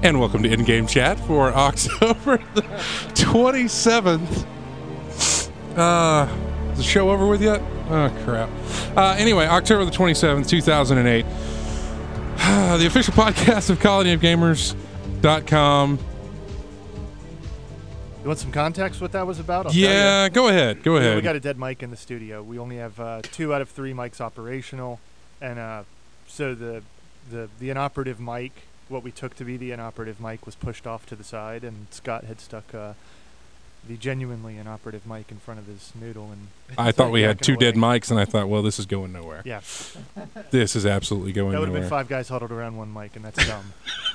And welcome to In-Game Chat for October the 27th. Is the show over with yet? Oh, crap. Anyway, October the 27th, 2008. The official podcast of colonyofgamers.com. You want some context what that was about? Yeah, go ahead. Go ahead. We got a dead mic in the studio. We only have 2 out of 3 mics operational. And so the inoperative mic, what we took to be the inoperative mic, was pushed off to the side, and Scott had stuck the genuinely inoperative mic in front of his noodle. And I thought we had 2 dead mics, and I thought, well, this is going nowhere. Yeah. This is absolutely going nowhere. That would have been 5 guys huddled around one mic, and that's dumb.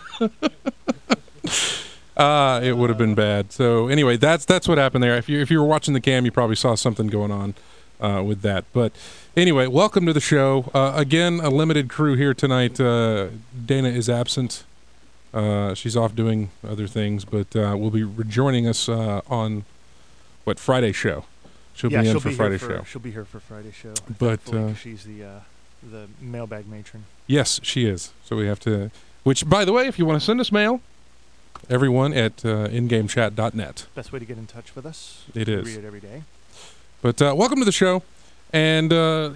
It would have been bad. So anyway, that's what happened there. If you were watching the cam, you probably saw something going on with that. But anyway, welcome to the show. Again, a limited crew here tonight. Dana is absent. She's off doing other things, but will be rejoining us on Friday's show. She'll be in for Friday's show. She'll be here for Friday's show. But she's the mailbag matron. Yes, she is. So we have to. Which, by the way, if you want to send us mail, everyone at ingamechat.net. Best way to get in touch with us. It is. Read it every day. But welcome to the show, and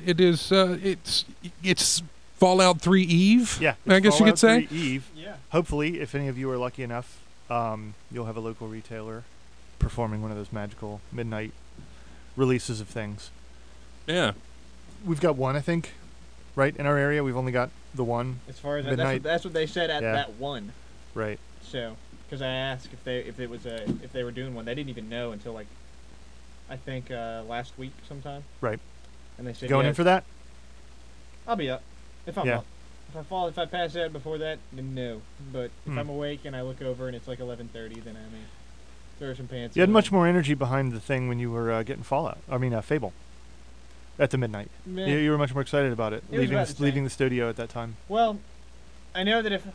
it's Fallout 3 Eve. Yeah, I guess you could say. Fallout 3 Eve. Yeah. Hopefully, if any of you are lucky enough, you'll have a local retailer performing one of those magical midnight releases of things. Yeah. We've got one, I think, right in our area. We've only got the one. As far as midnight. That's what they said at that one. Right. So, because I asked if they were doing one, they didn't even know until I think last week sometime. Right. And they said going in for that. I'll be up if I'm up. If I pass out before that, then no. But if I'm awake and I look over and it's like 11:30, then I may throw some pants. You had much more energy behind the thing when you were getting Fallout. Fable. At the midnight. You were much more excited about it. Leaving the studio at that time. Well, I know that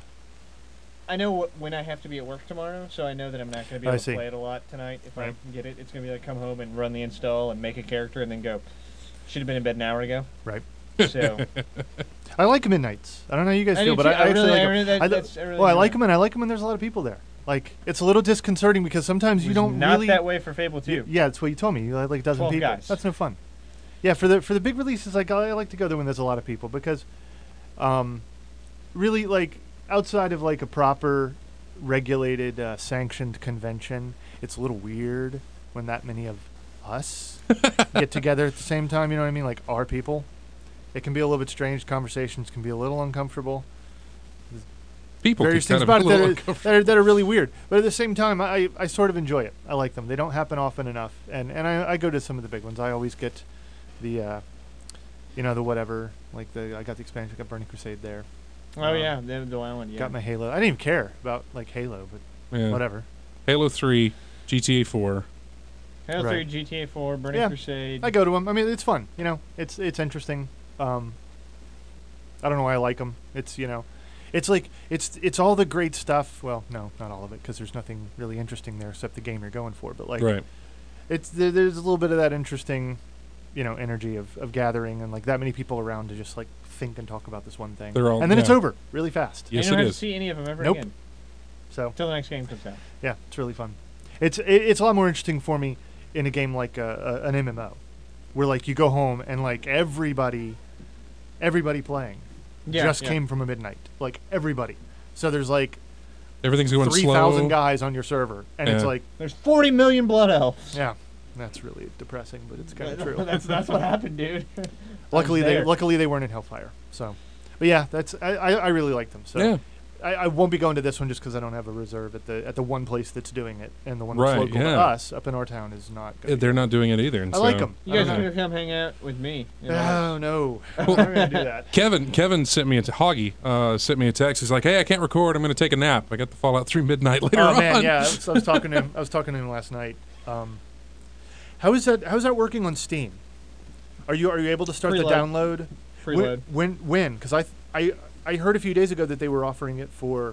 when I have to be at work tomorrow, so I know that I'm not going to be able to play it a lot tonight. If I can get it, it's going to be like come home and run the install and make a character and then go. Should have been in bed an hour ago. Right. So. I like midnights. I don't know how you guys feel, but I actually like them. I like them, and I like them when there's a lot of people there. Like, it's a little disconcerting because sometimes you don't not really... Not that way for Fable 2. Yeah, that's what you told me. You like a dozen people. Guys. That's no fun. Yeah, for the big releases, I like to go there when there's a lot of people because, really, like, outside of like a proper, regulated, sanctioned convention, it's a little weird when that many of us get together at the same time. You know what I mean? Like our people. It can be a little bit strange. Conversations can be a little uncomfortable. People various things about it that are really weird, but at the same time, I sort of enjoy it. I like them. They don't happen often enough, and I go to some of the big ones. I always get the the whatever, like I got the expansion, I got Burning Crusade there. Oh yeah, the island. Yeah. Got my Halo. I didn't even care about like Halo, but whatever. Halo 3, GTA 4. Halo 3, GTA 4, Burning Crusade. I go to them. I mean, it's fun. It's interesting. I don't know why I like them. It's it's like it's all the great stuff. Well, no, not all of it, because there's nothing really interesting there except the game you're going for. But like, it's there's a little bit of that interesting, energy of gathering and like that many people around to just like think and talk about this one thing. And then it's over really fast. Yes, you don't have to see any of them ever again. So until the next game comes out. Yeah, it's really fun. It's a lot more interesting for me in a game like an MMO, where like you go home and like everybody playing came from a midnight. Like everybody. So there's like everything's going 3,000 guys on your server, and it's like there's 40 million blood elves. Yeah, that's really depressing, but it's kind of true. that's what happened, dude. Luckily they weren't in Hellfire. So, but yeah, I really like them. So. Yeah. I won't be going to this one just because I don't have a reserve at the one place that's doing it, and the one that's local to us up in our town is not. They're not doing it either. And I like them. You guys are gonna come hang out with me. Oh no, I'm not gonna do that. Kevin sent me a Hoggy sent me a text. He's like, "Hey, I can't record. I'm gonna take a nap. I got the Fallout 3 midnight later on." Oh man, yeah. I was talking to him. I was talking to him last night. How's that working on Steam? Are you able to start the download? Preload. When? Because I heard a few days ago that they were offering it for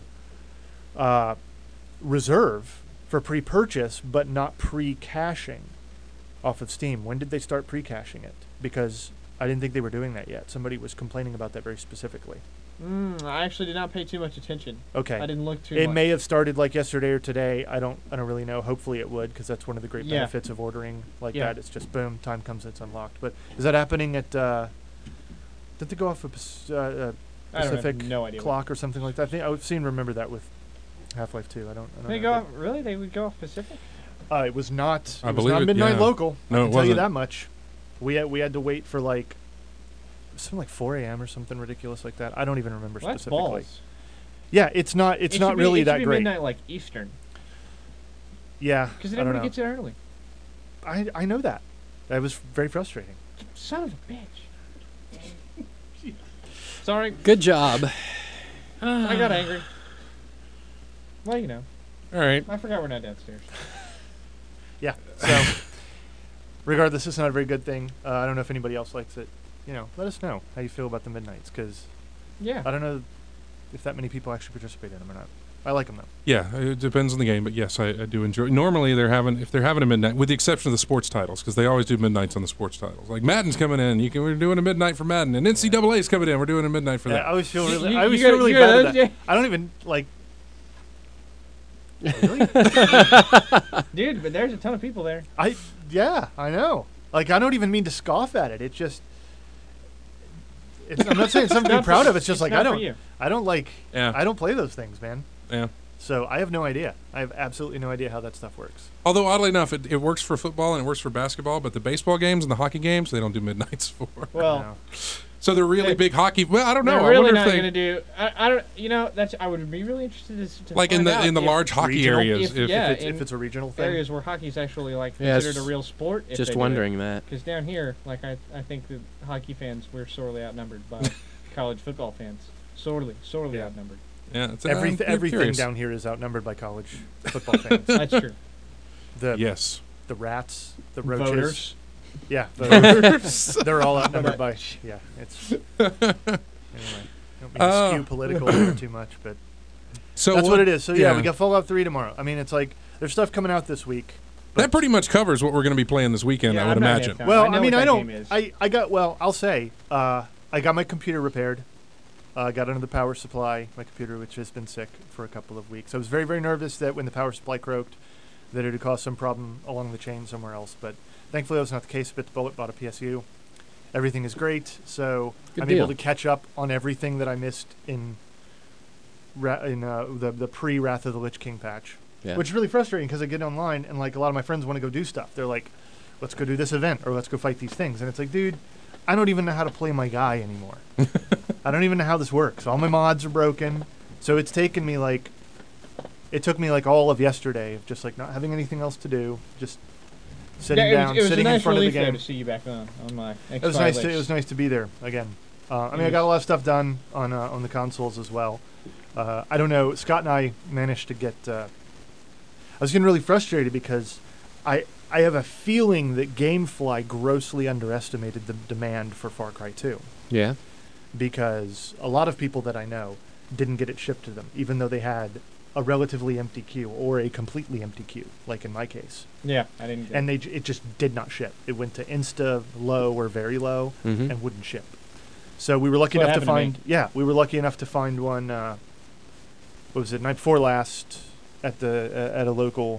reserve for pre-purchase, but not pre-caching off of Steam. When did they start pre-caching it? Because I didn't think they were doing that yet. Somebody was complaining about that very specifically. I actually did not pay too much attention. Okay. I didn't look too It much. may have started like yesterday or today. I don't really know. Hopefully it would, because that's one of the great benefits of ordering like that. It's just boom, time comes, it's unlocked. But is that happening at? Did they go off a Pacific no idea clock or something like that? I think I've seen remember that with Half-Life 2. I don't they know. go off, really? They would go off Pacific? It was not. I It was believe not it, midnight yeah. local. No, I it can tell you wasn't. that much. We had to wait for like something like 4 a.m. or something ridiculous like that. I don't even remember Well, that's specifically. balls. Yeah, it's not. It's It not should really it that should be great. midnight, like Eastern, Yeah, because I then don't everybody know. gets there early. I know that. That was very frustrating. Son of a bitch. Sorry, Good job. I got angry. Well, you know, All right. I forgot we're not downstairs. Yeah. So, regardless, it's not a very good thing. I don't know if anybody else likes it. Let us know how you feel about the midnights, because Yeah. I don't know if that many people actually participate in them or not. I like them though. Yeah, it depends on the game, but yes, I do enjoy. Normally, if they're having a midnight, with the exception of the sports titles, because they always do midnights on the sports titles. Like Madden's coming in, we're doing a midnight for Madden, and NCAA's coming in, we're doing a midnight for Yeah, that. I always feel really. You- I always you feel got- really you got bad those, at Jay? that. I don't even like. Really? Dude, but there's a ton of people there. I know. Like, I don't even mean to scoff at it. It just. I'm not saying it's something to be proud of. It's just like not I for don't. you. I don't like. Yeah. I don't play those things, man. Yeah. So I have no idea. I have absolutely no idea how that stuff works. Although oddly enough, it works for football and it works for basketball, but the baseball games and the hockey games they don't do midnights for. Well, No. So they're really big hockey. Well, I don't know. they're I really wonder not if they going to do. I don't. You know, I would be really interested to like in find the out in the if large hockey regional- areas. if- yeah. If it's a regional thing. areas where hockey's actually like Yeah, considered a real sport. Just wondering that. Because down here, like I think that hockey fans we're sorely outnumbered by college football fans. Sorely Yeah. outnumbered. Yeah, it's, Everything I'm curious. down here is outnumbered by college football fans. That's true. The Yes. rats, the roaches. Voters. Yeah, voters. They're all outnumbered by. Yeah, it's. Anyway, don't mean to skew political there too much, but So that's what it is. So yeah, we got Fallout 3 tomorrow. I mean, it's like there's stuff coming out this week. That pretty much covers what we're going to be playing this weekend, Yeah, I would I'm not imagine. yet Well, I know I mean, what I that don't. game is. I got. Well, I'll say. I got my computer repaired. Got under the power supply. My computer, which has been sick for a couple of weeks. I was very, very nervous that when the power supply croaked, that it would cause some problem along the chain somewhere else. But thankfully, that was not the case. Bit the bullet, bought a PSU. Everything is great. So Good I'm deal. able to catch up on everything that I missed in the pre Wrath of the Lich King patch. Yeah. Which is really frustrating because I get online and like a lot of my friends want to go do stuff. They're like, let's go do this event or let's go fight these things. And it's like, dude, I don't even know how to play my guy anymore. I don't even know how this works. All my mods are broken. So it's taken me like, it took me like all of yesterday of just like not having anything else to do. Just sitting down, it was sitting a nice in front of the relief though game. to see you back on my. It was nice. It was nice to be there again. I mean, I got a lot of stuff done on the consoles as well. I don't know. Scott and I managed to get. I was getting really frustrated because I have a feeling that GameFly grossly underestimated the demand for Far Cry 2 Yeah. because a lot of people that I know didn't get it shipped to them, even though they had a relatively empty queue or a completely empty queue, like in my case. Yeah, I didn't. And it just did not ship. It went to Insta low or very low Mm-hmm. and wouldn't ship. So we were lucky What enough to happened to find. Yeah, we were lucky enough to find one. What was it? Night before last at a local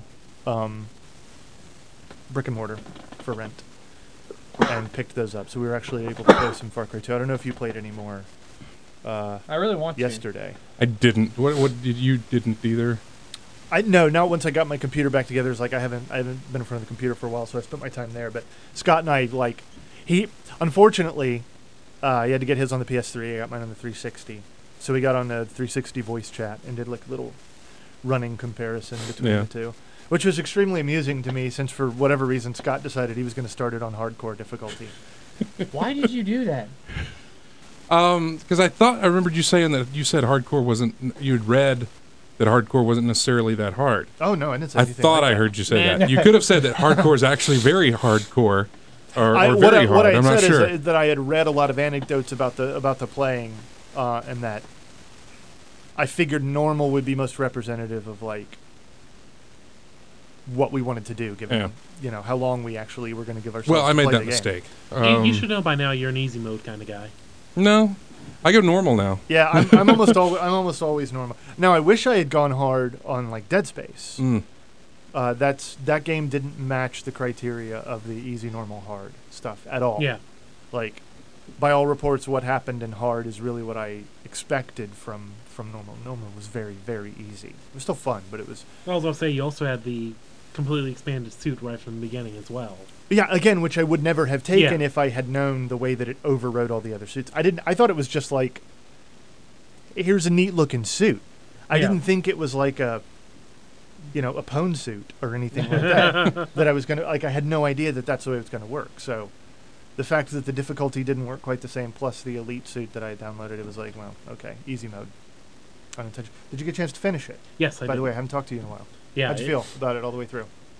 brick and mortar for rent, and picked those up. So we were actually able to play some Far Cry 2. I don't know if you played any more. I really want Yesterday. I didn't. What did you didn't either? No, not once I got my computer back together. It's like I haven't been in front of the computer for a while, so I spent my time there. But Scott and I unfortunately, he had to get his on the PS3. I got mine on the 360. So we got on the 360 voice chat and did like a little running comparison between Yeah. the two, which was extremely amusing to me since for whatever reason Scott decided he was going to start it on hardcore difficulty. to. Why did you do that? Because I remembered you saying that you said hardcore wasn't. You'd read that hardcore wasn't necessarily that hard. Oh no, I didn't say I anything. thought like I that. heard you say that. You could have said that hardcore is actually very hardcore, or What very hard. I I'm had not said sure. is that I had read a lot of anecdotes about the playing, and that I figured normal would be most representative of like what we wanted to do, given how long we actually were going to give ourselves. Well, I to made play that the game. mistake. You should know by now you're an easy mode kind of guy. No, I go normal now. Yeah, I'm almost always normal. Now I wish I had gone hard on like Dead Space. That game didn't match the criteria of the easy, normal, hard stuff at all. Yeah. Like, by all reports, what happened in hard is really what I expected from normal. Normal was very, very easy. It was still fun, but it was... I was going to say, you also had the completely expanded suit right from the beginning as well. Yeah, again, which I would never have taken if I had known the way that it overrode all the other suits. I thought it was just like, here's a neat-looking suit. I didn't think it was like a pwn suit or anything like that. That I was going to... Like, I had no idea that that's the way it was going to work, so... The fact that the difficulty didn't work quite the same, plus the elite suit that I downloaded, it was like, well, okay, easy mode. Unintentional. Did you get a chance to finish it? Yes, I did. By the way, I haven't talked to you in a while. Yeah. How'd you feel about it all the way through?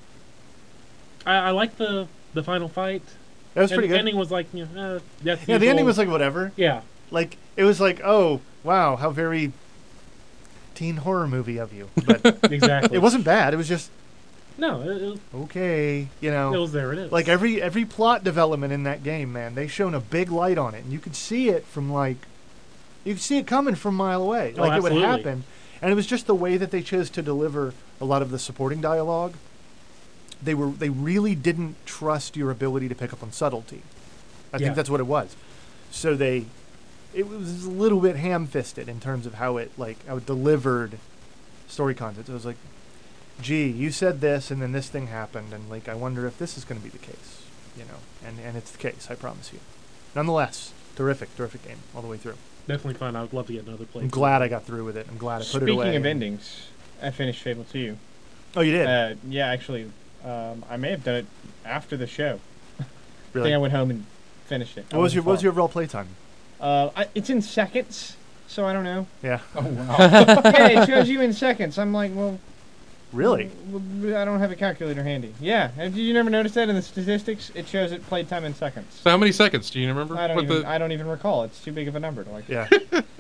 I like the final fight. That was pretty good. The ending was like, that's yeah, usual. the ending was like whatever. Yeah. Like, it was like, oh, wow, how very teen horror movie of you. But exactly. it wasn't bad. It was just... No, it was... Okay, It was there, it is. Like, every plot development in that game, man, they shone a big light on it. And you could see it from, like... You could see it coming from a mile away. Oh, Like, absolutely. it would happen. And it was just the way that they chose to deliver a lot of the supporting dialogue. They really didn't trust your ability to pick up on subtlety. I think that's what it was. So it was a little bit ham-fisted in terms of how it delivered story content. So it was like, gee, you said this, and then this thing happened, and like I wonder if this is going to be the case, and it's the case, I promise you. Nonetheless, terrific game all the way through. Definitely fun. I would love to get another play. I'm glad I got through with it. I'm glad I put it away. Speaking of endings, I finished Fable 2. Oh, you did? Yeah, actually, I may have done it after the show. Really? I think I went home and finished it. What was your overall playtime? It's in seconds, so I don't know. Yeah. Oh wow. Yeah, it shows you in seconds. I'm like, well... Really? I don't have a calculator handy. Yeah, did you never notice that in the statistics? It shows it played time in seconds. So how many seconds do you remember? I don't even recall. It's too big of a number to like. Yeah.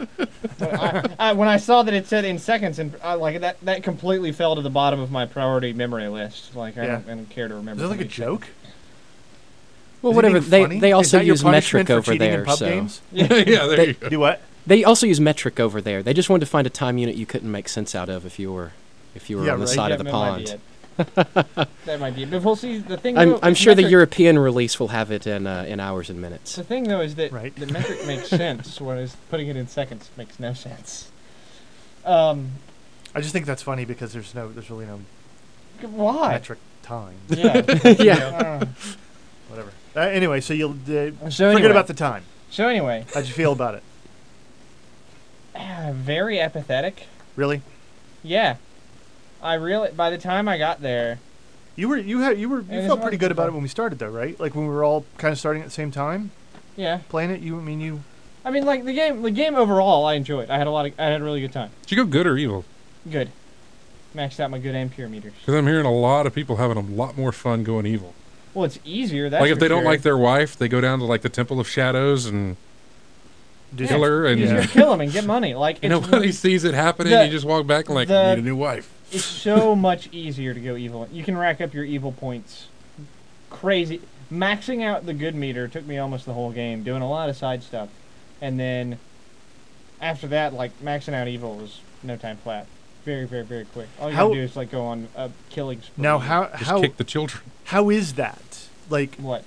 When I saw that it said in seconds, and that completely fell to the bottom of my priority memory list. Like I don't care to remember. Is that like a joke? Well, Is whatever. funny? They also Is that your use punishment metric for over cheating there. in pub So games? yeah, there you go. Do what? they also use metric over there. They just wanted to find a time unit you couldn't make sense out of if you were on the side of the pond. That might be it. But we'll see. The thing. I'm sure the European release will have it in hours and minutes. The thing though is that Right. the metric makes sense, whereas putting it in seconds makes no sense. I just think that's funny because there's really no why? metric time. Yeah. Yeah. Whatever. Anyway, so you'll So forget anyway. about the time. So anyway, How'd you feel about it? very apathetic. Really? Yeah. By the time I got there, You it's felt pretty good about it fun. when we started though, right? Like when we were all kind of starting at the same time yeah. playing it. I mean, like the game overall, I enjoyed. I had a really good time. Did you go good or evil? Good. Maxed out my good and pure meters. Because I'm hearing a lot of people having a lot more fun going evil. Well, it's easier. That's Like if for they don't sure. like their wife, they go down to like the Temple of Shadows and kill her, and easier to kill them and get money. Like it's nobody sees it happening. You just walk back and like, the- need a new wife. It's so much easier to go evil. You can rack up your evil points. Crazy. Maxing out the good meter took me almost the whole game, doing a lot of side stuff. And then after that, like maxing out evil was no time flat. Very, very, very quick. All you gotta do is like go on a killing spree. Now Just kick the children. how is that? Like What?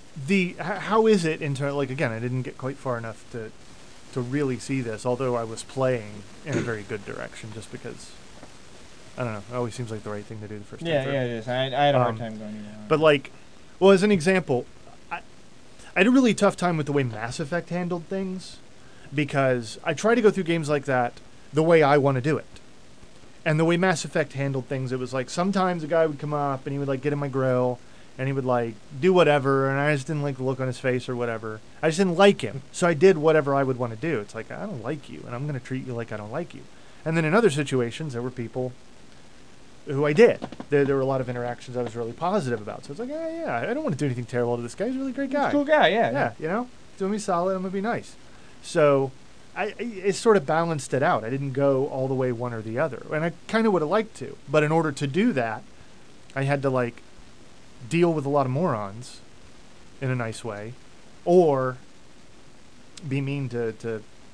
how is it in terms? Like again, I didn't get quite far enough to really see this. Although I was playing in a very good direction, just because I don't know. It always seems like the right thing to do the first time. Yeah, through. yeah, it is. I had a hard time going evil. But like, well, as an example, I had a really tough time with the way Mass Effect handled things because I try to go through games like that the way I want to do it. And the way Mass Effect handled things, it was like sometimes a guy would come up and he would like get in my grill and he would like do whatever, and I just didn't like the look on his face or whatever. I just didn't like him, so I did whatever I would want to do. It's like, I don't like you, and I'm going to treat you like I don't like you. And then in other situations, there were people who I did. There were a lot of interactions I was really positive about. So it's like, yeah, I don't want to do anything terrible to this guy. He's a really great guy. Cool guy, yeah. Yeah, he's doing me solid. I'm going to be nice. So it sort of balanced it out. I didn't go all the way one or the other. And I kind of would have liked to. But in order to do that, I had to, like, deal with a lot of morons in a nice way or be mean to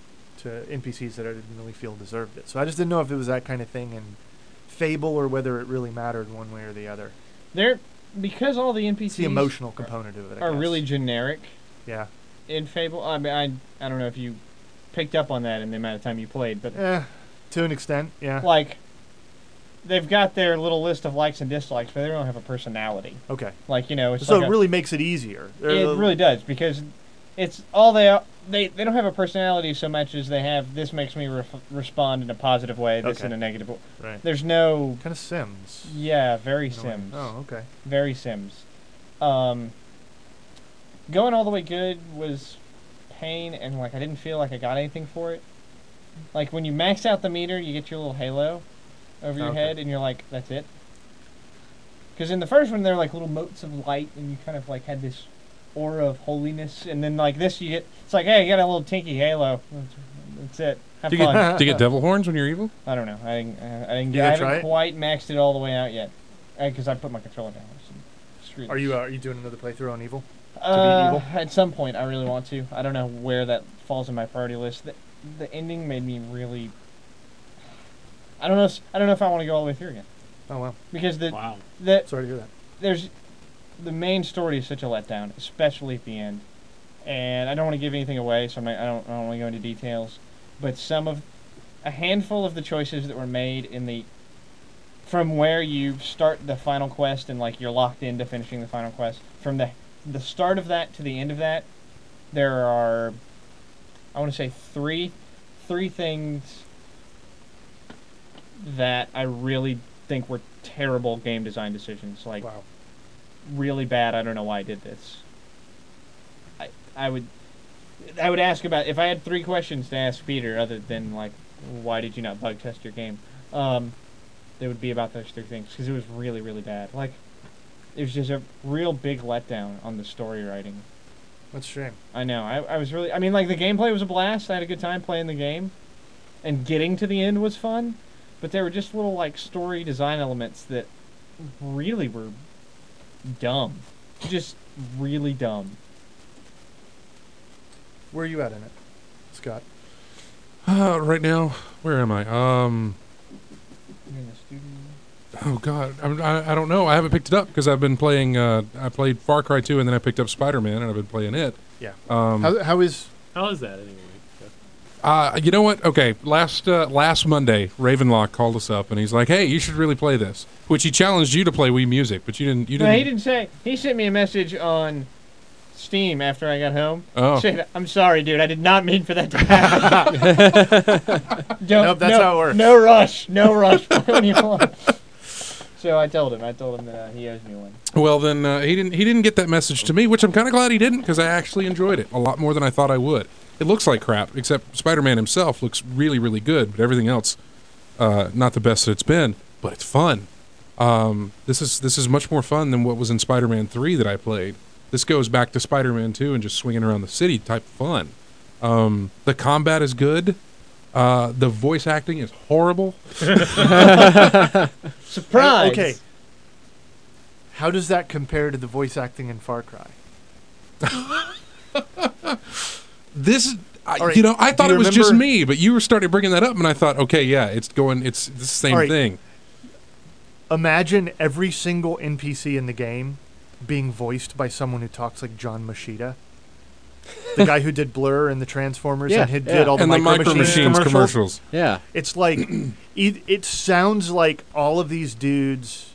NPCs that I didn't really feel deserved it. So I just didn't know if it was that kind of thing in Fable or whether it really mattered one way or the other. Because all the NPCs it's the emotional component of it are really generic. Yeah. In Fable, I mean, I don't know if you picked up on that in the amount of time you played, but to an extent, yeah. Like, they've got their little list of likes and dislikes, but they don't have a personality. Okay. Like, it's so it really makes it easier. It really does, because it's all they don't have a personality so much as they have, this makes me respond in a positive way, this in a negative way. Right. There's no... Kind of Sims. Yeah, very Sims. Oh, okay. Very Sims. Going all the way good was pain, and, like, I didn't feel like I got anything for it. Like, when you max out the meter, you get your little halo over your head, and you're like, that's it. Because in the first one, there were, like, little motes of light, and you kind of, like, had this aura of holiness, and then like this it's like, hey, you got a little tinky halo. That's it. Have fun. Do you get devil horns when you're evil? I don't know. I haven't quite maxed it all the way out yet, because I put my controller down. So are you doing another playthrough on Evil? To beat Evil? At some point, I really want to. I don't know where that falls in my priority list. The ending made me really. I don't know if I want to go all the way through again. Oh wow. Because sorry to hear that. The main story is such a letdown, especially at the end, and I don't want to give anything away, so I don't want to go into details. But a handful of the choices that were made from where you start the final quest and like you're locked into finishing the final quest, from the start of that to the end of that, there are, I want to say three things that I really think were terrible game design decisions. Like. Wow. Really bad. I don't know why I did this. I would ask about, if I had 3 questions to ask Peter other than like, why did you not bug test your game? They would be about those 3 things, because it was really, really bad. Like, it was just a real big letdown on the story writing. That's a shame. I know. I was really, I mean, like, the gameplay was a blast. I had a good time playing the game, and getting to the end was fun, but there were just little like story design elements that really were dumb. Just really dumb. Where are you at in it, Scott? Right now, where am I? You're in the studio. Oh God, I don't know. I haven't picked it up because I've been playing. I played Far Cry 2, and then I picked up Spider-Man, and I've been playing it. Yeah. How is that anyway? You know what? Okay, last Monday, Ravenlock called us up, and he's like, "Hey, you should really play this." Which he challenged you to play Wii Music, but you didn't. No, he didn't say. He sent me a message on Steam after I got home. Oh. Saying, "I'm sorry, dude. I did not mean for that to happen." Nope, that's how it works. No rush. No rush. When you want. So I told him that he owes me one. Well, then he didn't get that message to me, which I'm kind of glad he didn't, because I actually enjoyed it a lot more than I thought I would. It looks like crap, except Spider-Man himself looks really, really good, but everything else, not the best that it's been. But it's fun. This is much more fun than what was in Spider-Man 3 that I played. This goes back to Spider-Man 2 and just swinging around the city type fun. The combat is good. The voice acting is horrible. Surprise! Okay. How does that compare to the voice acting in Far Cry? This, right, I thought it was just me, but you were starting bringing that up, and I thought, okay, yeah, it's the same thing. Imagine every single NPC in the game being voiced by someone who talks like John Machida. The guy who did Blur and the Transformers and did all the Micro Machines commercials. Yeah. It's like, it sounds like all of these dudes.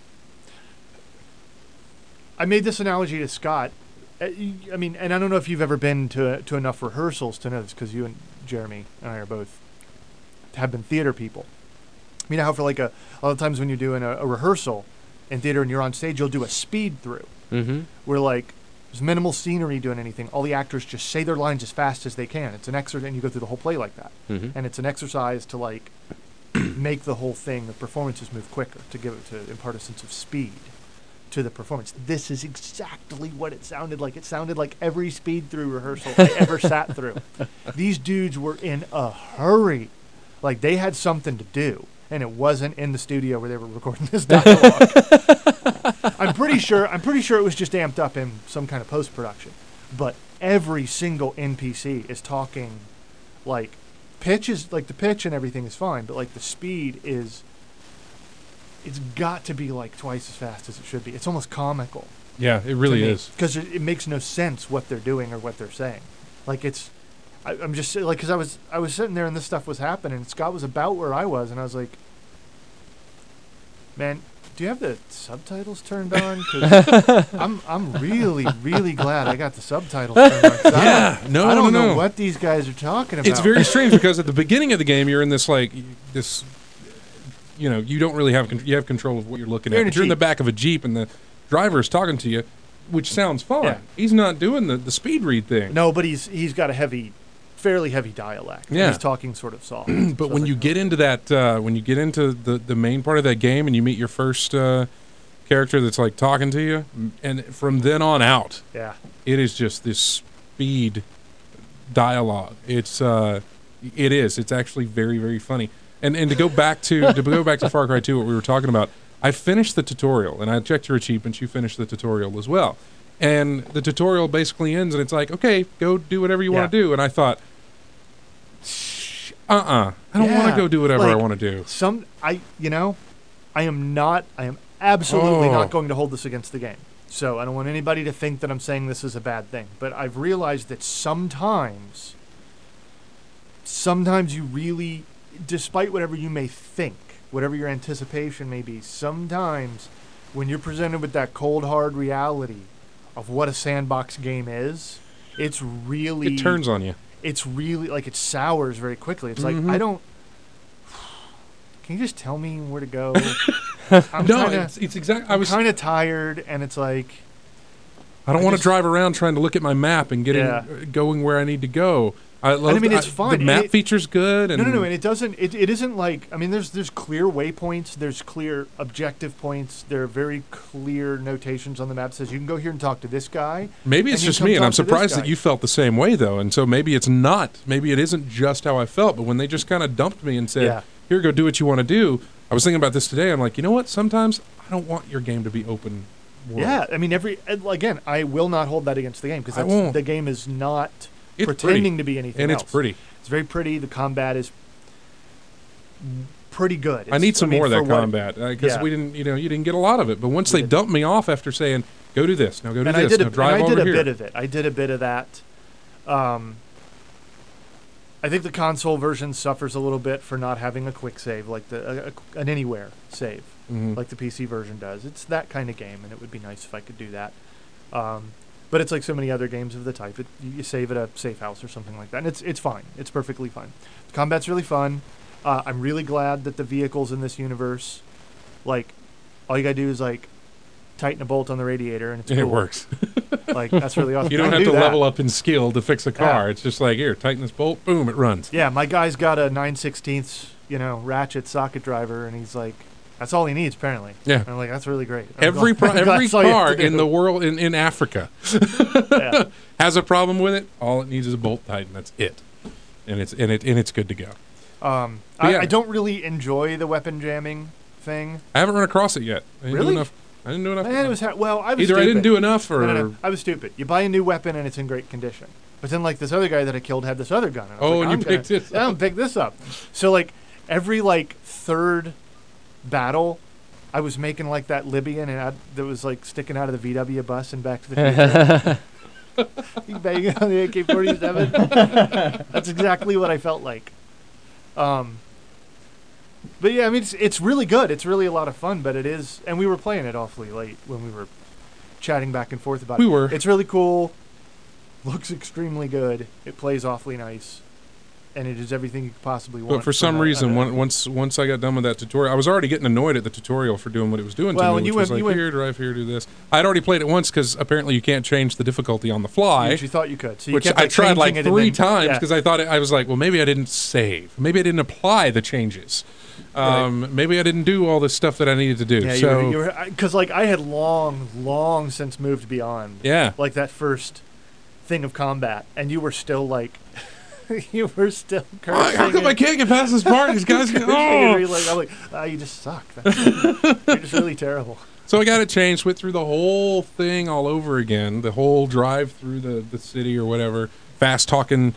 I made this analogy to Scott. I mean, and I don't know if you've ever been to enough rehearsals to know this, because you and Jeremy and I are both have been theater people. You know how for like a lot of times when you're doing a rehearsal in theater and you're on stage, you'll do a speed through. Mm-hmm. Where like there's minimal scenery doing anything. All the actors just say their lines as fast as they can. It's an exercise, and you go through the whole play like that. Mm-hmm. And it's an exercise to like make the whole thing, the performances move quicker, to impart a sense of speed to the performance. This is exactly what it sounded like. It sounded like every speed through rehearsal I ever sat through. These dudes were in a hurry. Like they had something to do, and it wasn't in the studio where they were recording this dialogue. I'm pretty sure it was just amped up in some kind of post-production. But every single NPC is talking like pitch is like the pitch and everything is fine, but like the speed is, it's got to be like twice as fast as it should be. It's almost comical. Yeah, it really is. Because it makes no sense what they're doing or what they're saying. Like I'm just like, because I was sitting there and this stuff was happening. And Scott was about where I was, and I was like, man, do you have the subtitles turned on? Because I'm really, really glad I got the subtitles turned on. I don't know what these guys are talking about. It's very strange because at the beginning of the game, you're in this you don't really have you have control of what you're looking at. You're in the back of a Jeep and the driver is talking to you, which sounds fine. Yeah. He's not doing the speed read thing. No, but he's got a fairly heavy dialect. Yeah. He's talking sort of soft. But when you get into that, when you get into the main part of that game and you meet your first character that's like talking to you, and from then on out, yeah, it is just this speed dialogue. It's actually very, very funny. And to go back to Far Cry 2, what we were talking about, I finished the tutorial, and I checked your achievements. You finished the tutorial as well. And the tutorial basically ends, and it's like, okay, go do whatever you want to do. And I thought, I don't want to go do whatever I want to do. I am absolutely not going to hold this against the game. So I don't want anybody to think that I'm saying this is a bad thing. But I've realized that sometimes you really, despite whatever you may think, whatever your anticipation may be, sometimes when you're presented with that cold, hard reality of what a sandbox game is, it turns on you. It's really, like, it sours very quickly. It's like, can you just tell me where to go? It's exactly. I'm kind of tired, and it's like, I don't want to drive around trying to look at my map and going where I need to go. It's fun. The map feature's good. And no, and it doesn't. It isn't like. I mean, there's clear waypoints. There's clear objective points. There are very clear notations on the map that says you can go here and talk to this guy. Maybe it's just me, and I'm surprised that you felt the same way though. And so maybe it's not. Maybe it isn't just how I felt. But when they just kind of dumped me and said, "Here, go do what you want to do," I was thinking about this today. I'm like, you know what? Sometimes I don't want your game to be open world. Yeah, I mean, again, I will not hold that against the game because the game is not. It's pretending to be anything else. It's pretty. It's very pretty. The combat is pretty good. I need some more of that combat because we didn't, you didn't get a lot of it. But once they dumped me off after saying, "Go do this, now go do this, now drive over here," I did a bit of it. I did a bit of that. I think the console version suffers a little bit for not having a quick save, like an anywhere save, like the PC version does. It's that kind of game, and it would be nice if I could do that. But it's like so many other games of the type. You save at a safe house or something like that. And it's fine. It's perfectly fine. The combat's really fun. I'm really glad that the vehicles in this universe, like, all you got to do is, like, tighten a bolt on the radiator and it's cool. It works. Like, that's really awesome. You don't have to level up in skill to fix a car. Yeah. It's just like, here, tighten this bolt, boom, it runs. Yeah, my guy's got a 9/16, ratchet socket driver, and he's like, that's all he needs, apparently. Yeah. And I'm like, that's really great. Every car in the world, in Africa, has a problem with it. All it needs is a bolt tighten. That's it. And it's good to go. I don't really enjoy the weapon jamming thing. I haven't run across it yet. I didn't do enough. Man, I was either stupid. I didn't do enough or... No, I was stupid. You buy a new weapon and it's in great condition. But then, like, this other guy that I killed had this other gun. And you picked it up. I'm going to pick this up. So, like, every, like, third battle, I was making like that Libyan that was like sticking out of the VW bus and Back to the Future. You banging on the AK-47. That's exactly what I felt like. But yeah, I mean, it's really good. It's really a lot of fun. But it is, and we were playing it awfully late when we were chatting back and forth about it. We were. It's really cool. Looks extremely good. It plays awfully nice. And it is everything you could possibly want. But for some reason, once I got done with that tutorial, I was already getting annoyed at the tutorial for doing what it was doing to me, which was like, here, drive here, do this. I'd already played it once because apparently you can't change the difficulty on the fly. Which you thought you could. So which I tried like 3 times because I thought I was like, well, maybe I didn't save. Maybe I didn't apply the changes. Right. Maybe I didn't do all this stuff that I needed to do. Yeah, because like I had long since moved beyond. Yeah. Like that first thing of combat, and you were still like. You were still cursing. How come I can't get past this part? These guys get I'm like, you just suck. You're just really terrible. So I got it changed, went through the whole thing all over again, the whole drive through the city or whatever, fast-talking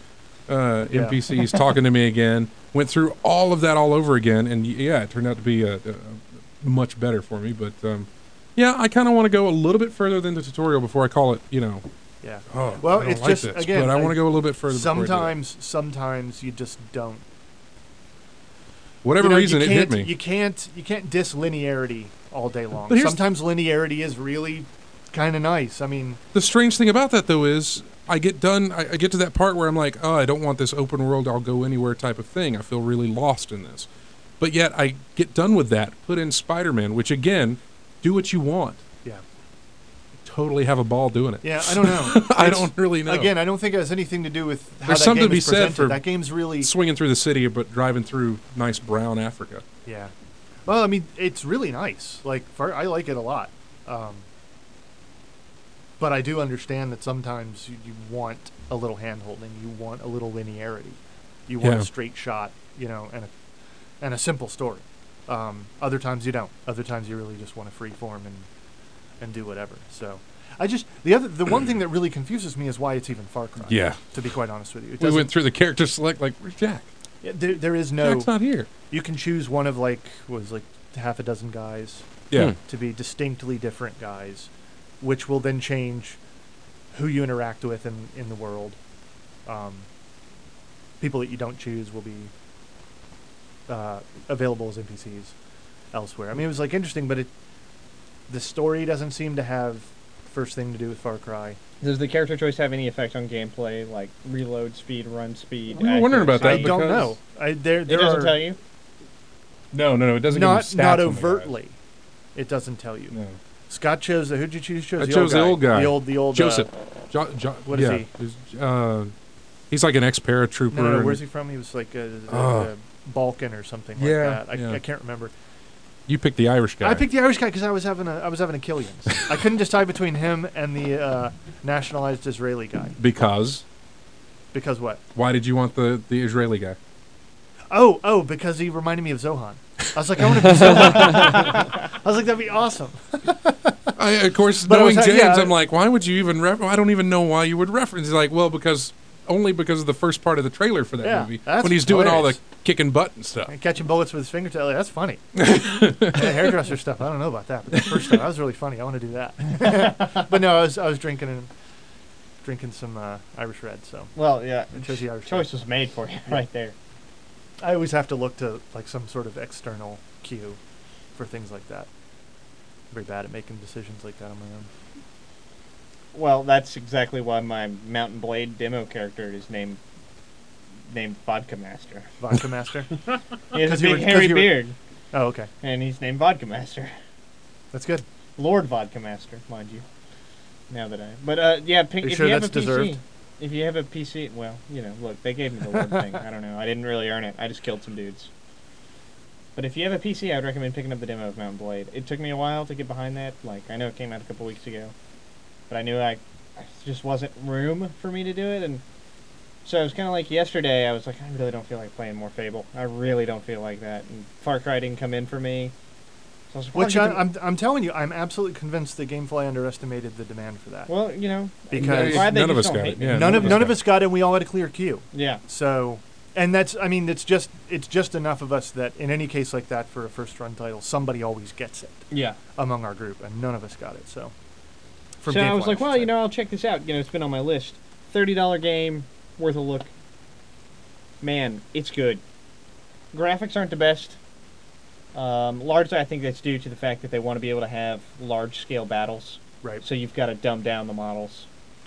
NPCs talking to me again. Went through all of that all over again, and yeah, it turned out to be much better for me. But yeah, I kind of want to go a little bit further than the tutorial before I call it, Yeah. oh, well, I don't it's like just this, again. but I want to go a little bit further. Sometimes you just don't. Whatever reason, it hit me. You can't diss linearity all day long. But Sometimes linearity is really kind of nice. I mean, the strange thing about that though is I get to that part where I'm like, oh, I don't want this open world, I'll go anywhere type of thing. I feel really lost in this. But yet I get done with that, put in Spider-Man, which again, do what you want. Yeah. Totally have a ball doing it. Yeah, I don't know. I don't really know. Again, I don't think it has anything to do with how There's that something game to be is said presented. for that game's really swinging through the city, but driving through nice brown Africa. Yeah. Well, I mean, it's really nice. Like, I like it a lot. But I do understand that sometimes you want a little hand-holding. You want a little linearity. You want a straight shot, and a simple story. Other times you don't. Other times you really just want to free form and do whatever. So, the one thing that really confuses me is why it's even Far Cry. Yeah. To be quite honest with you, We went through the character select, like, where's Jack? Yeah, there is no. Jack's not here. You can choose one of half a dozen guys. Yeah. To be distinctly different guys, which will then change who you interact with in the world. People that you don't choose will be available as NPCs elsewhere. I mean, it was interesting, but the story doesn't seem to have first thing to do with Far Cry. Does the character choice have any effect on gameplay, like reload speed, run speed? We were wondering about that. I don't know. It doesn't tell you? No, it doesn't give you stats. Not overtly. It doesn't tell you. No. Scott chose who'd you choose? I chose the old guy. The old Joseph. What is he? He's like an ex-paratrooper. No, where's he from? He was like a Balkan or something like that. I can't remember. You picked the Irish guy. I picked the Irish guy because I was having a Killian's. I couldn't decide between him and the nationalized Israeli guy. Because what? Why did you want the Israeli guy? Oh, because he reminded me of Zohan. I was like, I want to be Zohan. I was like, that'd be awesome. Of course, knowing James, I'm like, why would you even I don't even know why you would reference. He's like, well, because of the first part of the trailer for that movie. When he's doing all the kicking butt and stuff. And catching bullets with his fingertips. That's funny. Hairdresser stuff, I don't know about that. But the first stuff, that was really funny. I want to do that. But no, I was drinking some Irish Red. So well, yeah, the Irish choice was made for you right there. I always have to look to some sort of external cue for things like that. I'm very bad at making decisions like that on my own. Well, that's exactly why my Mountain Blade demo character is named Vodka Master. Vodka Master? He has a big hairy beard. Oh, okay. And he's named Vodka Master. That's good. Lord Vodka Master, mind you. Now that But, yeah, if you have a PC... deserved? If you have a PC, well, look, they gave me the Lord thing. I don't know. I didn't really earn it. I just killed some dudes. But if you have a PC, I would recommend picking up the demo of Mountain Blade. It took me a while to get behind that. I know it came out a couple weeks ago. But I knew I just wasn't room for me to do it. And so it was kind of like yesterday, I was like, I really don't feel like playing more Fable. I really don't feel like that. And Far Cry didn't come in for me. So I was Which I'm telling you, I'm absolutely convinced that GameFly underestimated the demand for that. Well, because none of us got it. Yeah, none of us got it, and we all had a clear queue. Yeah. So, and it's just enough of us that in any case like that for a first run title, somebody always gets it. Yeah. Among our group, and none of us got it. So. So I was like, well, I'll check this out. It's been on my list. $30 game, worth a look. Man, it's good. Graphics aren't the best. Largely, I think that's due to the fact that they want to be able to have large-scale battles. Right. So you've got to dumb down the models,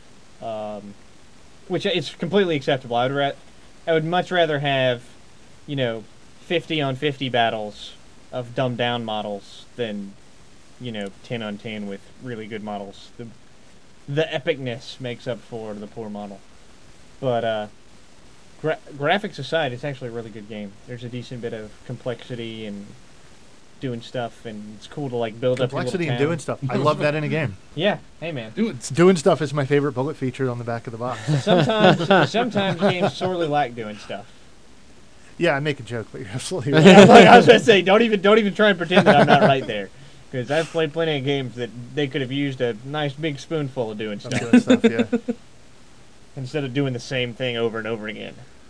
which is completely acceptable. I would much rather have, 50 on 50 battles of dumbed down models than, 10 on 10 with really good models. The epicness makes up for the poor model. But graphics aside, it's actually a really good game. There's a decent bit of complexity and doing stuff, and it's cool to build up complexity and doing stuff. I love that in a game. Yeah, hey man, doing stuff is my favorite bullet feature on the back of the box. Sometimes games sorely lack doing stuff. Yeah, I make a joke, but you're absolutely right. I was gonna say, don't even try and pretend that I'm not right there, because I've played plenty of games that they could have used a nice big spoonful of doing stuff. Yeah. Instead of doing the same thing over and over again.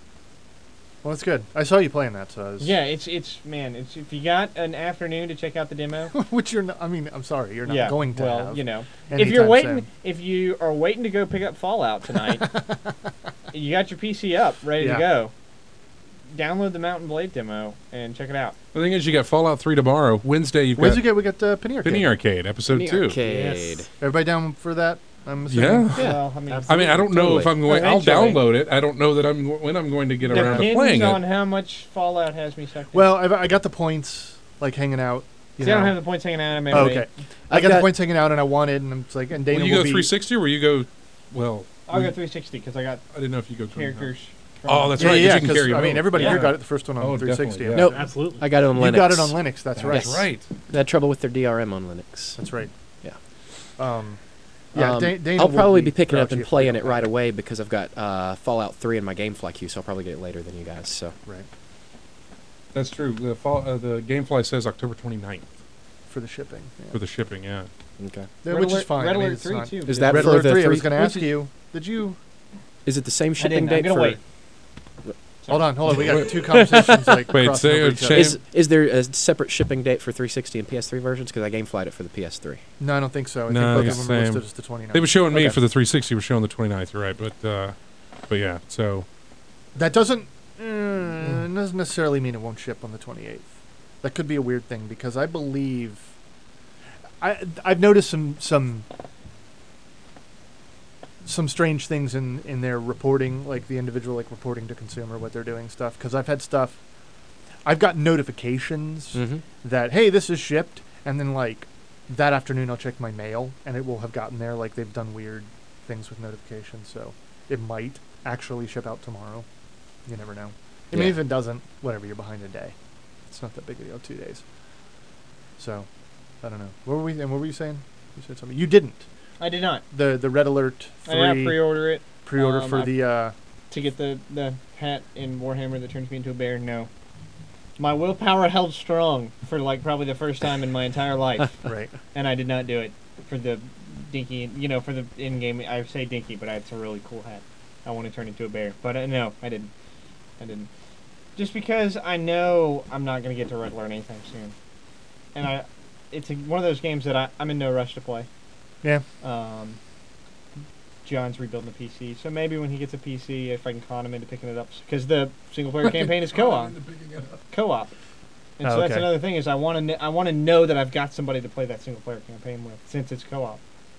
Well, that's good. I saw you playing that, so I was... Yeah, it's if you got an afternoon to check out the demo, which you're not, I mean, I'm sorry, you're not going to well, have. you know, soon. if you are waiting to go pick up Fallout tonight, you got your PC up, ready to go. Download the Mountain Blade demo and check it out. The thing is, you got Fallout 3 tomorrow. Wednesday, we got Penny Arcade. Penny Arcade, episode Penny 2. Arcade. Yes. Everybody down for that? I'm assuming. Yeah. Well, I mean, I don't know if I'm going. Eventually. I'll download it. I don't know that when I'm going to get around to playing Depends on it. how much Fallout has me sucked in. Well, I got the points, like, hanging out. See, I don't have the points hanging out. Oh, okay. I got the points hanging out, and I wanted, and it's like, and Dana Will you go 360 or will you go? Well, I'll go 360 because I got didn't know if you go characters. Oh, that's right. Yeah, you can carry I mean, both. everybody here got it the first one on 360. definitely, yeah. Nope. Absolutely. I got it on Linux. You got it on Linux. That's right. Yes. That's right. They had trouble with their DRM on Linux. That's right. Yeah. Dana I'll will probably be picking up grouchy and if we playing don't it like right away because I've got Fallout 3 in my GameFly queue, so I'll probably get it later than you guys. So Right. That's true. The GameFly says October 29th For the shipping. for the shipping. Yeah. okay. Which is fine. Red I mean, Alert it's 3 not- too. Is that Red for Alert the 3, I three- was going to ask you, did you... Is it the same I shipping didn't. I'm date gonna for? wait. Hold on. We got two conversations like Wait, crossing say over it, each other. Shane. Is there a separate shipping date for 360 and PS3 versions? Because I GameFlyed it for the PS3. No, I don't think so. I No, think it's both of them are same. listed as the 29th. They were showing me Okay. for the 360. We're showing the 29th. You're right, but yeah. So That doesn't necessarily mean it won't ship on the 28th. That could be a weird thing because I believe I've noticed some strange things in their reporting, like the individual reporting to consumer what they're doing stuff. Because I've got notifications that hey, this is shipped, and then that afternoon I'll check my mail and it will have gotten there. Like they've done weird things with notifications, so it might actually ship out tomorrow. You never know. I mean, if it doesn't, whatever, you're behind a day. It's not that big a deal, 2 days. So, I don't know. What were you saying? You said something. You didn't. I did not. The Red Alert 3 I did not pre-order it. Pre-order for the to get the hat in Warhammer that turns me into a bear. No. My willpower held strong for probably the first time in my entire life. right. And I did not do it for the dinky, for the in-game. I say dinky, but it's a really cool hat. I want to turn into a bear, but no, I didn't. Just because I know I'm not going to get to learn anything soon, and it's one of those games that I'm in no rush to play. Yeah. John's rebuilding a PC, so maybe when he gets a PC, if I can con him into picking it up, because the single-player campaign is co-op. And so that's another thing is I want to know that I've got somebody to play that single-player campaign with, since it's co-op.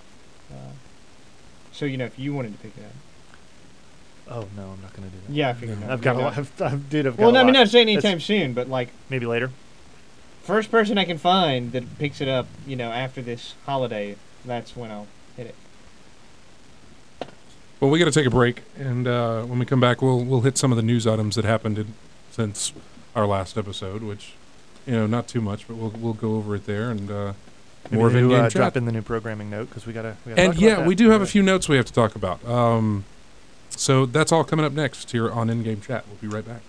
So if you wanted to pick it up. Oh no, I'm not going to do that. Yeah, I figured. I've got a lot. I've got well, a I mean, lot. not saying anytime soon, but maybe later. First person I can find that picks it up, after this holiday, that's when I'll hit it. well, we got to take a break, and when we come back, we'll hit some of the news items that happened since our last episode, which not too much, but we'll go over it there and more of in-game chat. Drop in the new programming note because we gotta. And talk yeah, about that. we do have a few notes we have to talk about. So that's all coming up next here on In-Game Chat. We'll be right back.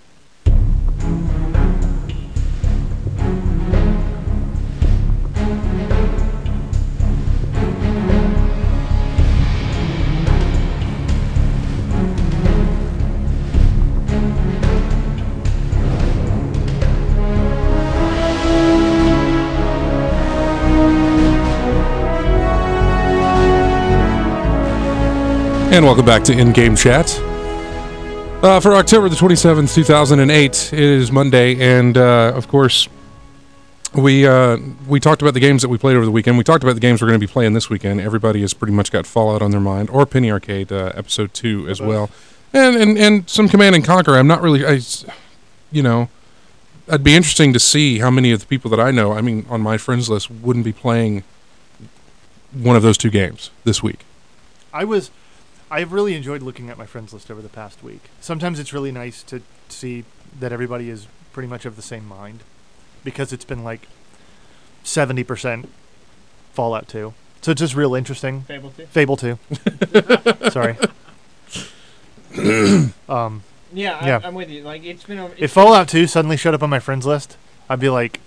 And welcome back to In-Game Chat. For October the 27th, 2008, it is Monday, and of course, we talked about the games that we played over the weekend. We talked about the games we're going to be playing this weekend. Everybody has pretty much got Fallout on their mind, or Penny Arcade Episode 2 as well. And some Command and Conquer. I'm not really, I'd be interesting to see how many of the people that I know, on my friends list, wouldn't be playing one of those two games this week. I've really enjoyed looking at my friends list over the past week. Sometimes it's really nice to see that everybody is pretty much of the same mind, because it's been 70% Fallout 2. So it's just real interesting. Fable 2? Fable 2. Sorry. Yeah, I'm with you. It's been. If Fallout 2 suddenly showed up on my friends list, I'd be like,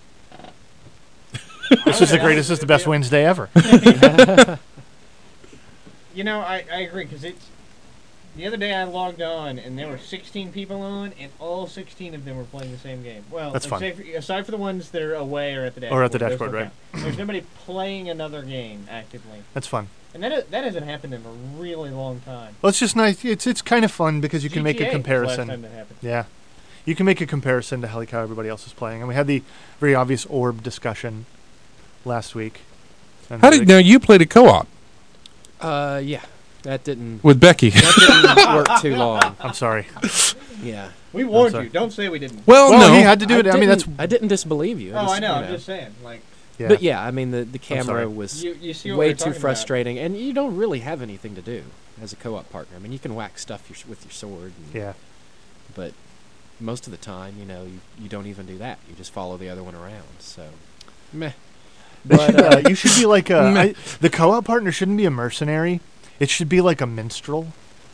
"This is the greatest, this is the best Wednesday ever." I agree, because The other day I logged on, and there were 16 people on, and all 16 of them were playing the same game. Well, that's fun. Aside for the ones that are away or at the dashboard. Or at the dashboard, right. There's nobody playing another game actively. That's fun. And that hasn't happened in a really long time. Well, it's just nice. It's kind of fun because you can make a comparison. Was the last time that happened. Yeah. You can make a comparison to how everybody else is playing. And we had the very obvious orb discussion last week. Now you played a co-op? Yeah. That didn't... With Becky. That didn't work too long. I'm sorry. Yeah. We warned you. Don't say we didn't. Well, no. He had to do it. I mean, I didn't disbelieve you. I know. I'm just saying. Like. Yeah. But yeah, I mean, the camera was you see way too frustrating. And you don't really have anything to do as a co-op partner. I mean, you can whack stuff with your sword. Yeah. But most of the time, you don't even do that. You just follow the other one around. So, meh. But you should be like the co-op partner shouldn't be a mercenary. It should be like a minstrel.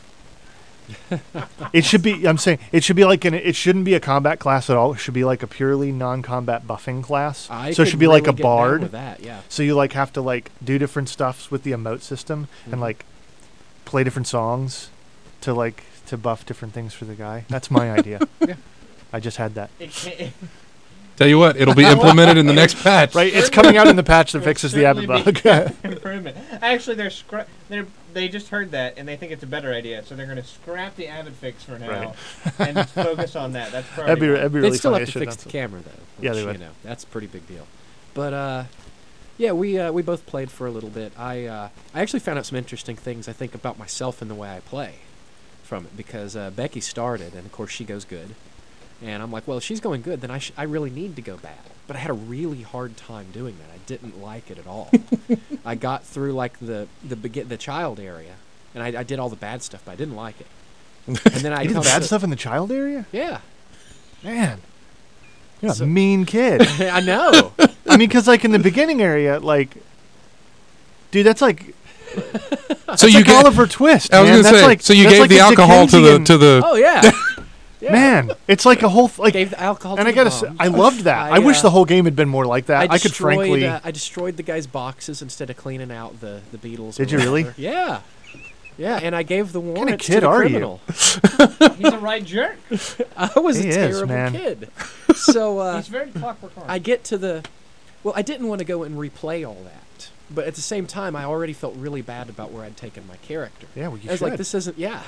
It should be. I'm saying it should be like it shouldn't be a combat class at all. It should be like a purely non-combat buffing class. So it should be like a bard. With that, yeah. So you have to do different stuffs with the emote system and play different songs to buff different things for the guy. That's my idea. Yeah. I just had that. Tell you what, it'll be implemented in the next patch. Right, it's coming out in the patch that fixes the avid bug. Improvement. Actually, they just heard that and they think it's a better idea, so they're going to scrap the avid fix for now and focus on that. That's that'd be really They'd still funny. have to fix the camera though. Yeah, they would. That's a pretty big deal. But yeah, we both played for a little bit. I actually found out some interesting things I think about myself and the way I play from it because Becky started and of course she goes good. And I'm like, well, if she's going good, then I really need to go bad. But I had a really hard time doing that. I didn't like it at all. I got through the child area, and I did all the bad stuff, but I didn't like it. And then I did bad stuff in the child area? Yeah. Man, you're a mean kid. I know. I mean, because in the beginning area, dude, that's like. So you get Oliver Twist. I was going to say. So you gave the alcohol to the. Oh yeah. Yeah. Man, it's like a whole gave the alcohol. And I gotta say, I loved that. I wish the whole game had been more like that. I could frankly, I destroyed the guy's boxes instead of cleaning out the beetles. Did you really? Yeah, yeah. And I gave the warrants what kind of kid to the are criminal. You? He's a right jerk. I was a terrible kid. So he's very Clockwork Orange. I get to I didn't want to go and replay all that. But at the same time, I already felt really bad about where I'd taken my character. Yeah, well, you I was like, this isn't. Yeah.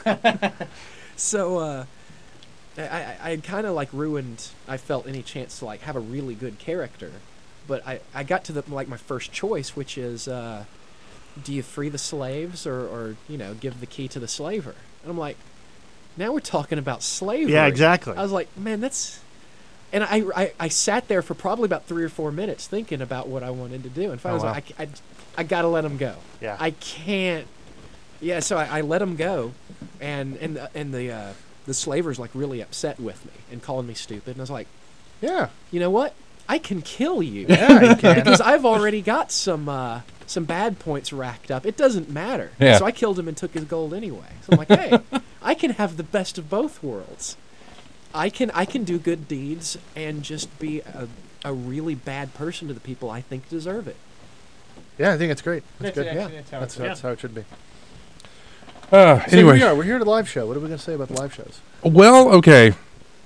So. I kind of ruined. I felt any chance to have a really good character, but I got to my first choice, which is, do you free the slaves or give the key to the slaver? And I'm like, now we're talking about slavery. Yeah, exactly. I was like, man, that's. And I sat there for probably about 3 or 4 minutes thinking about what I wanted to do, and finally I was like, I gotta let him go. Yeah. I can't. Yeah, so I let him go, and the slaver's really upset with me and calling me stupid. And I was like, yeah, you know what? I can kill you. Yeah, you can. Because I've already got some bad points racked up. It doesn't matter. Yeah. So I killed him and took his gold anyway. So I'm like, hey, I can have the best of both worlds. I can do good deeds and just be a really bad person to the people I think deserve it. Yeah, I think it's great. That's good. Yeah, that's how it should be. Anyway, so we're here at the live show. What are we going to say about the live shows? Well, okay.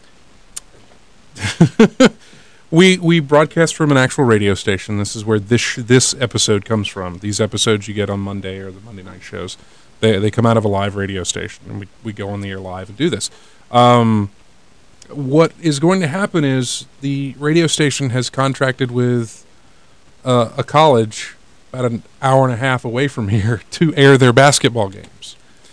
we broadcast from an actual radio station. This is where this episode comes from. These episodes you get on Monday or the Monday night shows, they come out of a live radio station, and we go on the air live and do this. What is going to happen is the radio station has contracted with a college about an hour and a half away from here to air their basketball games.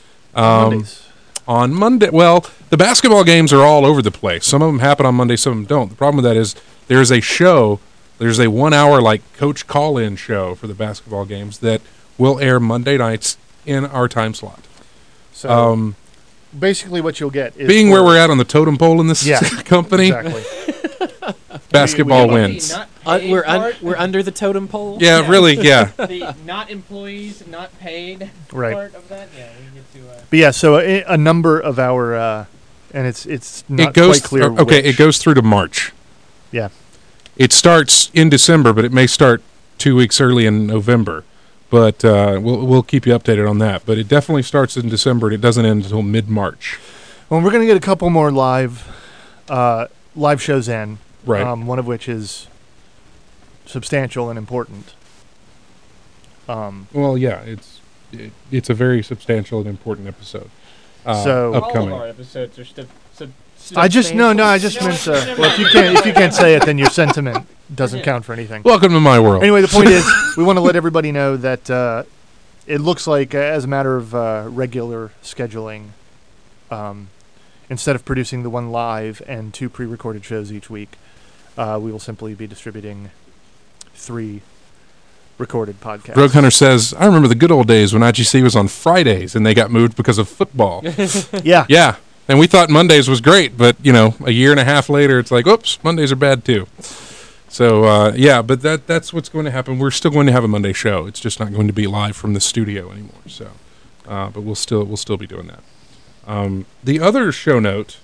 On Monday, well, the basketball games are all over the place. Some of them happen on Monday, some of them don't. The problem with that is there's a 1 hour coach call-in show for the basketball games that will air Monday nights in our time slot. So basically what you'll get is being where we're at on the totem pole in this company. Exactly. Basketball wins. We're under the totem pole. Yeah, really. Yeah. The not employees, not paid part of that. Yeah, we get to. But yeah, so a number of our, and it's not quite clear. Okay, it goes through to March. Yeah. It starts in December, but it may start 2 weeks early in November. But we'll keep you updated on that. But it definitely starts in December, and it doesn't end until mid-March. Well, we're going to get a couple more live shows in. Right. One of which is substantial and important. Well, yeah, it's a very substantial and important episode. So upcoming. All of our episodes are I just meant well, if you can't say it, then your sentiment doesn't count for anything. Welcome to my world. Anyway, the point is, we want to let everybody know that it looks like, as a matter of regular scheduling, instead of producing the one live and 2 pre-recorded shows each week, we will simply be distributing 3 recorded podcasts. Rogue Hunter says, I remember the good old days when IGC was on Fridays and they got moved because of football. Yeah. Yeah. And we thought Mondays was great, but, a year and a half later, it's like, oops, Mondays are bad too. So, but that's what's going to happen. We're still going to have a Monday show. It's just not going to be live from the studio anymore. So, but we'll still be doing that. The other show note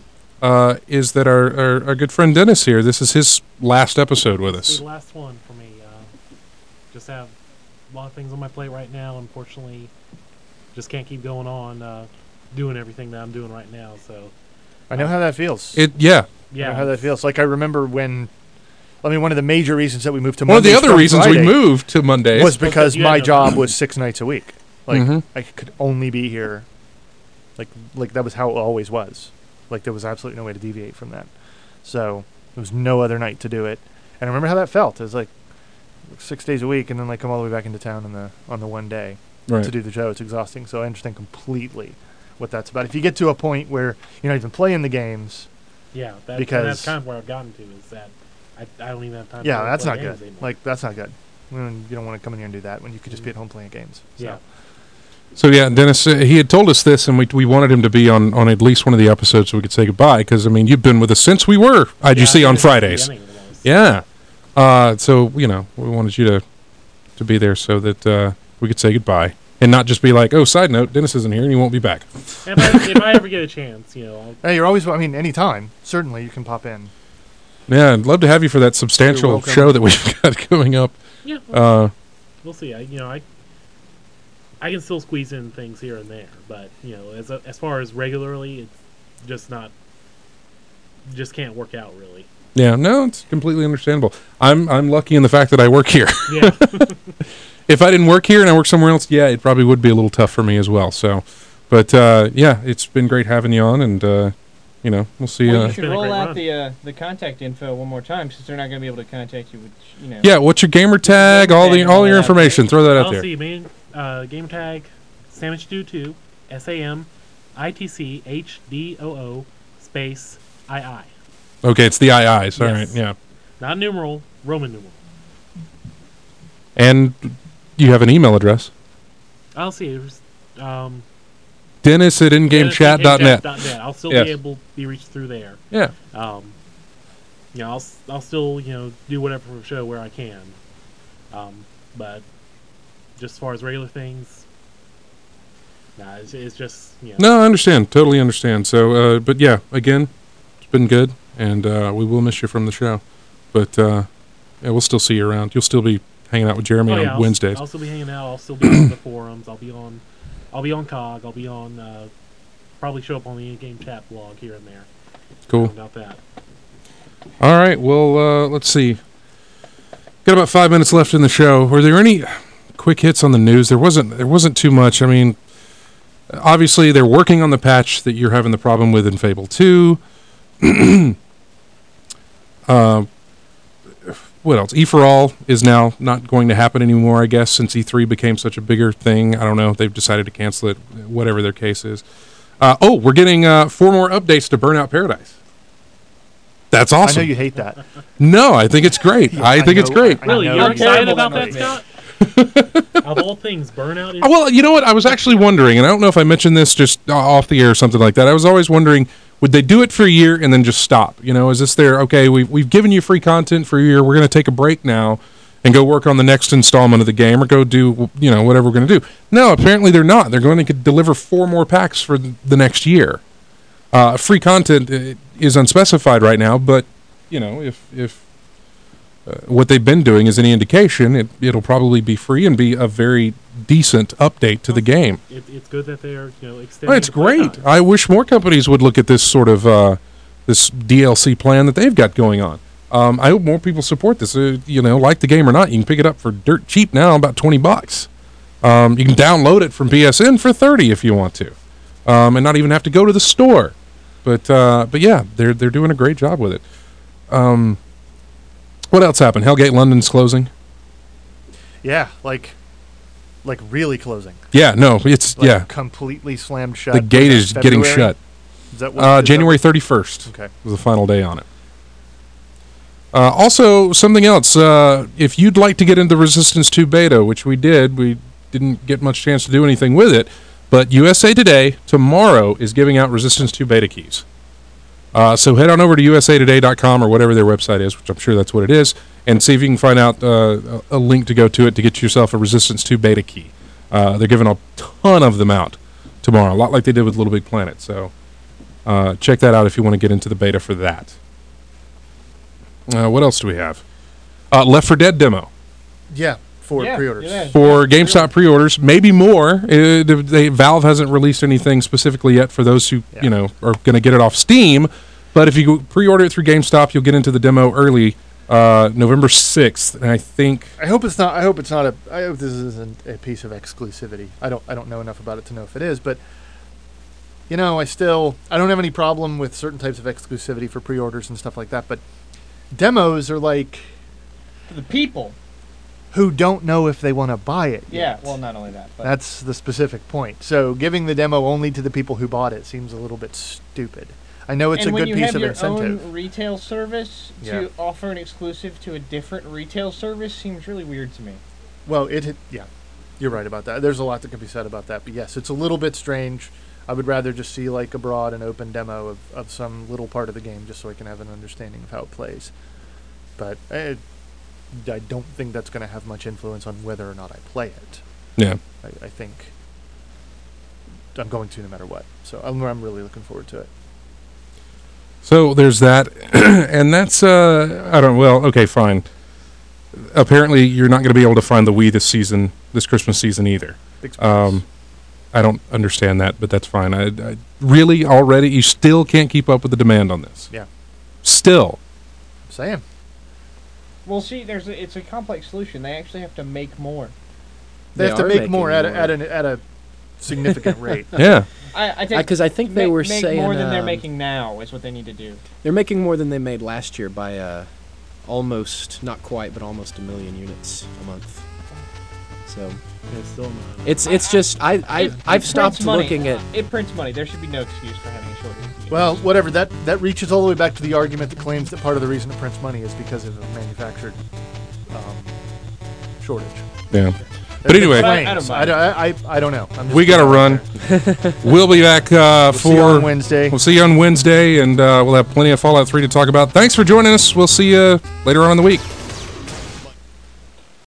is that our good friend Dennis here, this is his last episode with us. The last one for me. Just have a lot of things on my plate right now. Unfortunately, just can't keep going on doing everything that I'm doing right now. So I know how that feels. Yeah. I know how that feels. Like, I remember one of the major reasons that we moved to Mondays. One of the other reasons Friday we moved to Mondays was because my job was 6 nights a week. Like, I could only be here. Like that was how it always was. Like, there was absolutely no way to deviate from that. So there was no other night to do it. And I remember how that felt. It was like 6 days a week, and then come all the way back into town on the one day to do the show. It's exhausting. So I understand completely what that's about. If you get to a point where you're not even playing the games, that's kind of where I've gotten to, is that I don't even have time. Yeah, to that's play not games good. anymore. Like, that's not good. You don't want to come in here and do that when you could just be at home playing games. So. Yeah. So yeah, Dennis, he had told us this, and we wanted him to be on at least one of the episodes so we could say goodbye. Because you've been with us since we were IGC on Fridays. Yeah. So we wanted you to be there so that we could say goodbye and not just be like, oh, side note, Dennis isn't here and he won't be back. If I ever get a chance, Hey, you're always. Anytime. Certainly, you can pop in. Yeah, I'd love to have you for that substantial show that we've got coming up. Yeah. We'll see. I can still squeeze in things here and there, but as far as regularly, it's just can't work out really. Yeah, no, it's completely understandable. I'm lucky in the fact that I work here. Yeah. If I didn't work here and I worked somewhere else, yeah, it probably would be a little tough for me as well. So, but yeah, it's been great having you on, and we'll see. Well, you should roll out the contact info one more time, since they're not going to be able to contact you. Yeah, what's your gamer tag? All your information. Throw that out there. I'll see, man. Gamer tag, Sandwich Stew 2, SAMITCHDOO space II. Okay, it's the IIs. All right, yeah. Not numeral, Roman numeral. And you have an email address. I'll see. Dennis at ingamechat.net. I'll still be able to be reached through there. Yeah. I'll still do whatever for the show where I can. But just as far as regular things, it's just No, I understand. Totally understand. So, but yeah, again, it's been good, and we will miss you from the show. But yeah, we'll still see you around. You'll still be hanging out with Jeremy on Wednesdays. I'll still be hanging out. I'll still be on the forums. I'll be on COG. I'll be on. Probably show up on the in-game chat blog here and there. Cool. About that. All right. Well, let's see. Got about 5 minutes left in the show. Were there any quick hits on the news? There wasn't too much. I mean, obviously they're working on the patch that you're having the problem with in Fable 2. What else? E4All is now not going to happen anymore, I guess, since E3 became such a bigger thing. I don't know. They've decided to cancel it, whatever their case is. We're getting 4 more updates to Burnout Paradise. That's awesome. I know you hate that. No, I think it's great. Yeah, I think it's great. Really? You're excited about that, Scott? Of all things, Burnout is... Well, you know what? I was actually wondering, and I don't know if I mentioned this just off the air or something like that. I was always wondering, would they do it for a year and then just stop? Is this okay, we've given you free content for a year. We're going to take a break now and go work on the next installment of the game or go do, whatever we're going to do. No, apparently they're not. They're going to deliver 4 more packs for the next year. Free content is unspecified right now, but, if what they've been doing is any indication, it'll probably be free and be a very decent update to the game. It's good that they are extending. Well, it's great. I wish more companies would look at this sort of this DLC plan that they've got going on. I hope more people support this. Like the game or not, you can pick it up for dirt cheap now, about $20. You can download it from PSN for $30 if you want to, and not even have to go to the store. But yeah, they're doing a great job with it. What else happened? Hellgate London's closing. Yeah, like really closing. Yeah, no, it's completely slammed shut. The gate is getting shut. Is that what, January 31st. Okay, was the final day on it. Also, something else. If you'd like to get into Resistance 2 beta, which we didn't get much chance to do anything with it, but USA Today tomorrow is giving out Resistance 2 beta keys. So head on over to usatoday.com or whatever their website is, which I'm sure that's what it is, and see if you can find out a link to go to it to get yourself a Resistance 2 beta key. They're giving a ton of them out tomorrow, a lot like they did with Little Big Planet. So check that out if you want to get into the beta for that. What else do we have? Left 4 Dead demo. Yeah, for pre-orders. Yeah. For GameStop pre-orders, maybe more. Valve hasn't released anything specifically yet for those who are going to get it off Steam. But if you pre-order it through GameStop, you'll get into the demo early, November 6th. And I hope it's not. I hope this isn't a piece of exclusivity. I don't know enough about it to know if it is, but I don't have any problem with certain types of exclusivity for pre-orders and stuff like that. But demos are like for the people who don't know if they want to buy it yet. Yeah, well, not only that, but that's the specific point. So giving the demo only to the people who bought it seems a little bit stupid. I know it's a good piece of incentive. And when you have your own retail service to offer an exclusive to a different retail service seems really weird to me. Well, you're right about that. There's a lot that can be said about that, but yes, it's a little bit strange. I would rather just see like a broad and open demo of some little part of the game just so I can have an understanding of how it plays. But I don't think that's going to have much influence on whether or not I play it. Yeah. I think I'm going to no matter what. So I'm really looking forward to it. So there's that. And that's, okay, fine. Apparently you're not going to be able to find the Wii this Christmas season either. I don't understand that, but that's fine. I really already, you still can't keep up with the demand on this. Yeah. Still. I'm saying. Well, see, it's a complex solution. They actually have to make more. They have to make more at a significant rate. Yeah. Because I think they were saying more than they're making now is what they need to do. They're making more than they made last year by almost, not quite, but almost 1 million units a month. So it's still not. It's just I've stopped looking at. It prints money. There should be no excuse for having a shortage. Well, whatever. That reaches all the way back to the argument that claims that part of the reason it prints money is because of a manufactured shortage. Yeah. But anyway, I don't know. We got to run. We'll be back we'll see you on Wednesday. We'll see you on Wednesday, and we'll have plenty of Fallout 3 to talk about. Thanks for joining us. We'll see you later on in the week.